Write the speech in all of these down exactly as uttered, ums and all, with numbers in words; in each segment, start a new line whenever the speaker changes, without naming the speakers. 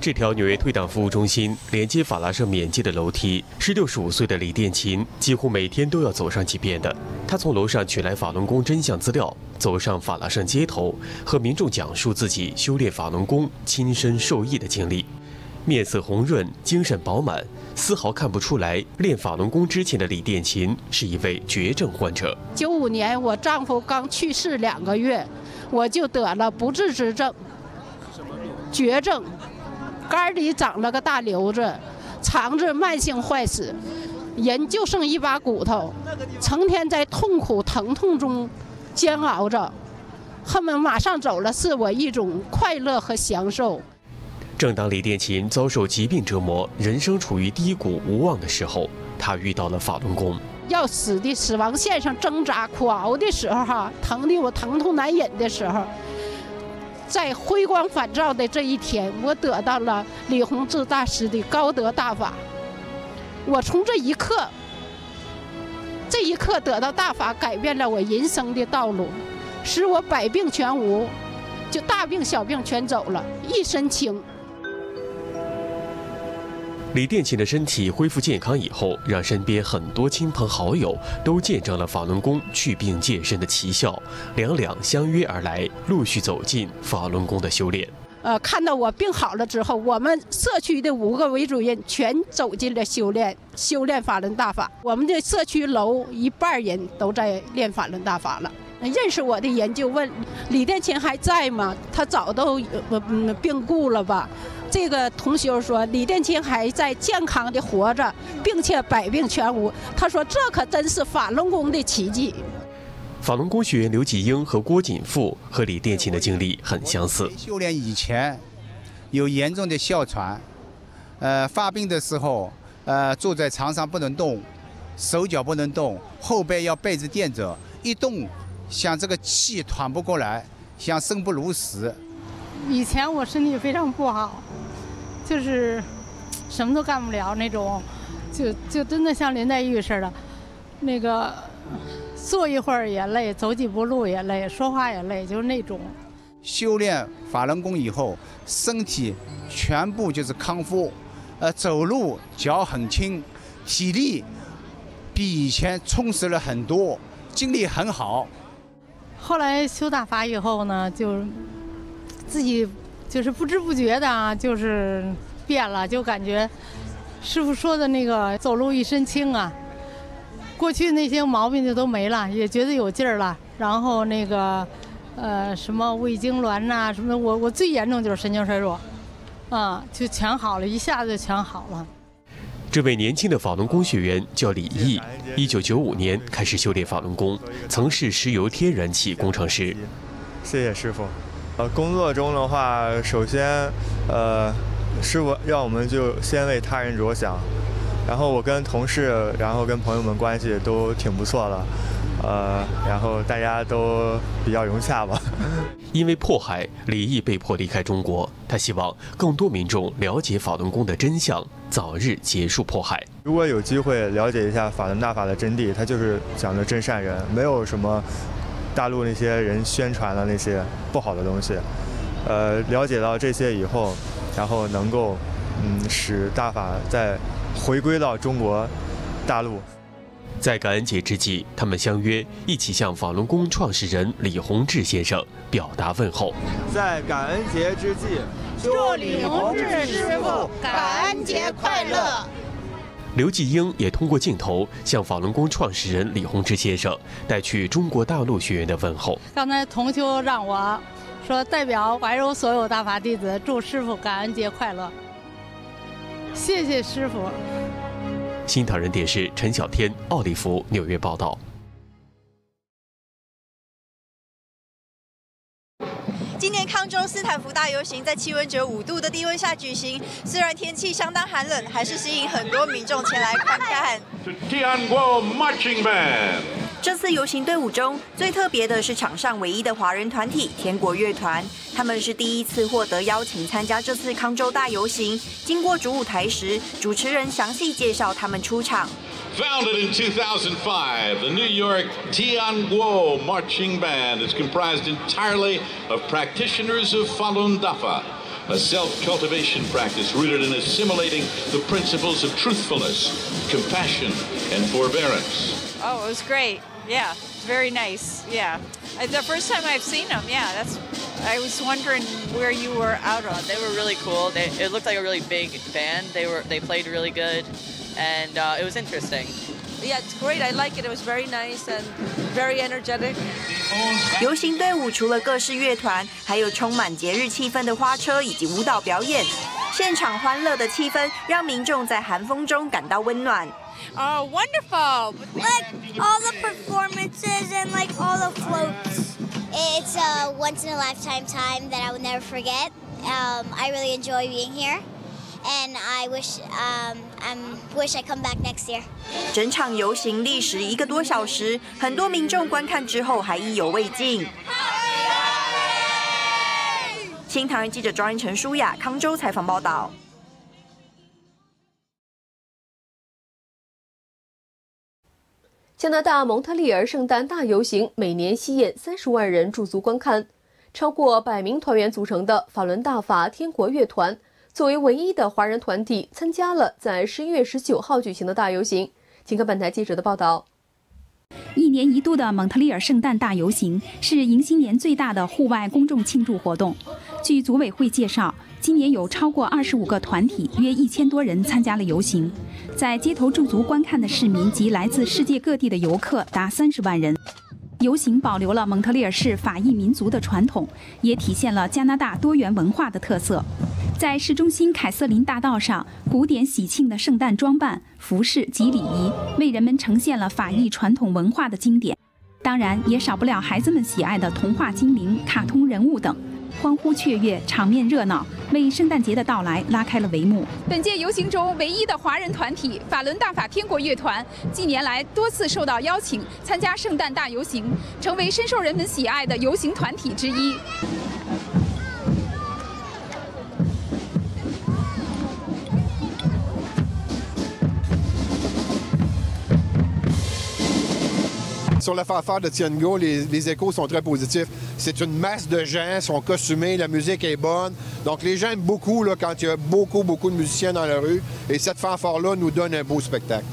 这条纽约退党服务中心连接法拉盛缅街的楼梯是六十五岁的李殿琴几乎每天都要走上几遍的。他从楼上取来法轮功真相资料，走上法拉盛街头，和民众讲述自己修炼法轮功、亲身受益的经历。面色红润，精神饱满，丝毫看不出来练法轮功之前的李殿琴是一位绝症患者。
九五年我丈夫刚去世两个月，我就得了不治之症，绝症。肝里长了个大瘤子，肠子慢性坏死，人就剩一把骨头，成天在痛苦疼痛中煎熬着，恨不得马上走了，是我一种快乐和享受。
正当李殿琴遭受疾病折磨，人生处于低谷无望的时候，她遇到了法轮功。
要死的死亡线上挣扎苦熬的时候，哈，疼的我疼痛难忍的时候。在辉光返照的这一天，我得到了李洪志大师的高德大法。我从这一刻，这一刻得到大法，改变了我人生的道路，使我百病全无，就大病小病全走了，一身轻。
李殿琴的身体恢复健康以后，让身边很多亲朋好友都见证了法轮功祛病健身的奇效，两两相约而来，陆续走进法轮功的修炼。
呃，看到我病好了之后，我们社区的五个韦主任全走进了修炼，修炼法轮大法。我们的社区楼一半人都在练法轮大法了。认识我的人就问李殿琴还在吗？他早都呃病故了吧？这个同学说李殿琴还在健康的活着，并且百病全无。他说这可真是法轮功的奇迹。
法轮功学员刘继英和郭锦富和李殿琴的经历很相似。
修炼以前有严重的哮喘，呃，发病的时候，呃，坐在床上不能动，手脚不能动，后背要被子垫着，一动像这个气喘不过来，像生不如死。
以前我身体非常不好，就是什么都干不了那种，就就真的像林黛玉似的，那个坐一会儿也累，走几步路也累，说话也累，就是那种。
修炼法轮功以后，身体全部就是康复，呃，走路脚很轻，体力比以前充实了很多，精力很好。
后来修大法以后呢，就自己就是不知不觉的啊，就是变了，就感觉师傅说的那个走路一身轻啊，过去那些毛病就都没了，也觉得有劲儿了。然后那个呃什么胃痉挛呐、啊、什么的，我我最严重就是神经衰弱，啊，就全好了，一下子就全好了。
这位年轻的法轮功学员叫李毅，一九九五年开始修炼法轮功，曾是石油天然气工程师。
谢谢师傅。呃，工作中的话，首先，呃，师傅让我们就先为他人着想，然后我跟同事，然后跟朋友们关系都挺不错的，呃，然后大家都比较融洽吧。
因为迫害，李毅被迫离开中国。他希望更多民众了解法轮功的真相，早日结束迫害。
如果有机会了解一下法轮大法的真谛，它就是讲的真善人，没有什么大陆那些人宣传的那些不好的东西。呃，了解到这些以后，然后能够嗯使大法再回归到中国大陆。
在感恩节之际，他们相约一起向法轮功创始人李洪志先生表达问候。
在感恩节之际，
祝李洪志师傅感恩节快乐。
刘继英也通过镜头向法轮功创始人李洪志先生带去中国大陆学员的问候。
刚才同修让我说代表怀柔所有大法弟子祝师傅感恩节快乐，谢谢师傅。
新唐人电视陈小天、奥利弗纽约报道。
今年康州斯坦福大游行在气温只有五度的低温下举行，虽然天气相当寒冷，还是吸引很多民众前来观看。这次游行队伍中最特别的是场上唯一的华人团体天国乐团，他们是第一次获得邀请参加这次康州大游行。经过主舞台时，主持人详细介绍他们出场。
Founded in two thousand five, the New York Tianguo Marching Band is comprised entirely of practitioners of Falun Dafa. a self-cultivation practice rooted in assimilating the principles of truthfulness, compassion, and forbearance.
Oh, it was great. Yeah, it's very nice. Yeah, the first time I've seen them. Yeah, that's. I was wondering where you were out on.
They were really cool. They, it looked like a really big band. They were they played really good, and uh, it was interesting.
Yeah, it's great. I like it. It was very nice and very energetic.
游行队伍除了各式乐团，还有充满节日气氛的花车以及舞蹈表演。现场欢乐的气氛让民众在寒风中感到温暖。
Oh, wonderful!
Like all the performances and like all the floats. It's a once in a lifetime time that I will never forget. Um, I really enjoy being here, and I wish um, I wish I come back next year.
整场游行历时一个多小时，很多民众观看之后还意犹未尽。新唐人记者庄仁成、舒雅康州采访报道。
加拿大蒙特利尔圣诞大游行每年吸引三十万人驻足观看，超过百名团员组成的法伦大法天国乐团作为唯一的华人团体，参加了在十一月十九号举行的大游行。请看本台记者的报道。
一年一度的蒙特利尔圣诞大游行是迎新年最大的户外公众庆祝活动。据组委会介绍，今年有超过二十五个团体，约一千多人参加了游行。在街头驻足观看的市民及来自世界各地的游客达三十万人。游行保留了蒙特利尔市法裔民族的传统，也体现了加拿大多元文化的特色。在市中心凯瑟琳大道上，古典喜庆的圣诞装扮、服饰及礼仪，为人们呈现了法裔传统文化的经典。当然，也少不了孩子们喜爱的童话精灵、卡通人物等。 欢呼雀跃，场面热闹，为圣诞节的到来拉开了帷幕。
本届游行中唯一的华人团体法伦大法天国乐团，近年来多次受到邀请参加圣诞大游行，成为深受人们喜爱的游行团体之一。
Sur la fanfare de Tiango, les, les échos sont très positifs. C'est une masse de gens, sont costumés, la musique est bonne. Donc les gens aiment beaucoup là, quand il y a beaucoup, beaucoup de musiciens dans la rue. Et cette fanfare-là nous donne un beau spectacle.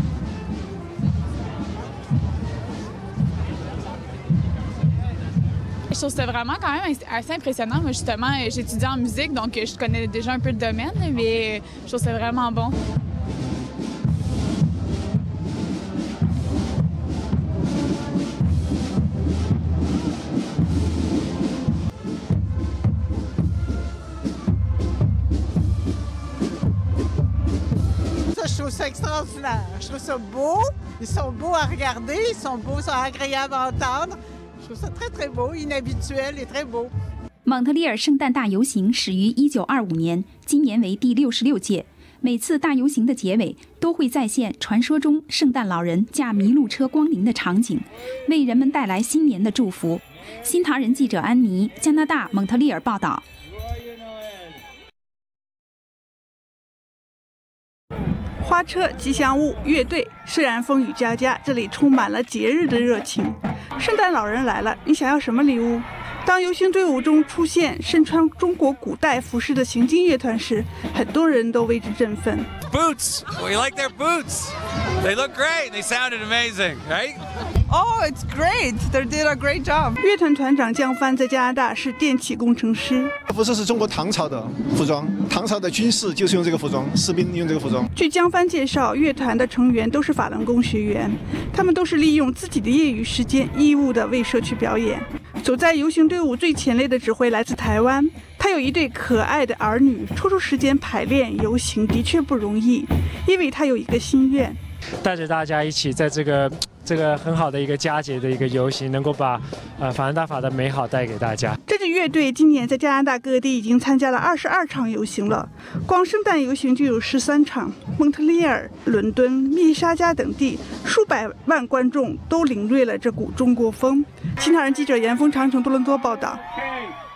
Je trouve ça vraiment quand même assez impressionnant. Moi, justement, j'étudie en musique, donc je connais déjà un peu le domaine, mais je trouve ça vraiment bon.
Je trouve ça extraordinaire. Je trouve ça beau. Ils sont beaux à regarder, ils sont beaux, ils sont agréables à entendre. Je trouve ça très très beau, inhabituel et très beau.
蒙特利尔圣诞大游行始于一九二五年，今年为第六十六届。每次大游行的结尾都会再现传说中圣诞老人驾麋鹿车光临的场景，为人们带来新年的祝福。新唐人记者安妮，加拿大蒙特利尔报道。
花车、吉祥物、乐队，虽然风雨交加，这里充满了节日的热情。圣诞老人来了，你想要什么礼物？当游行队伍中出现身穿中国古代服饰的行进乐团时，很多人都为之振奋。
Boots, we like their boots. They look great. They sounded amazing, right?
Oh, it's great! They did a great job. 乐团团长江帆在加拿大是电气工程师。
服饰是中国唐朝的服装，唐朝的军士就是用这个服装，士兵用这个服装。
据江帆介绍，乐团的成员都是法轮功学员，他们都是利用自己的业余时间，义务的为社区表演。走在游行队伍最前列的指挥来自台湾，他有一对可爱的儿女，抽出时间排练游行的确不容易，因为他有一个心愿。
带着大家一起在这个这个很好的一个佳节的一个游行，能够把呃法伦大法的美好带给大家。
这支乐队今年在加拿大各地已经参加了二十二场游行了，光圣诞游行就有十三场。蒙特利尔、伦敦、密沙加等地数百万观众都领略了这股中国风。新唐人记者严峰长城多伦多报道。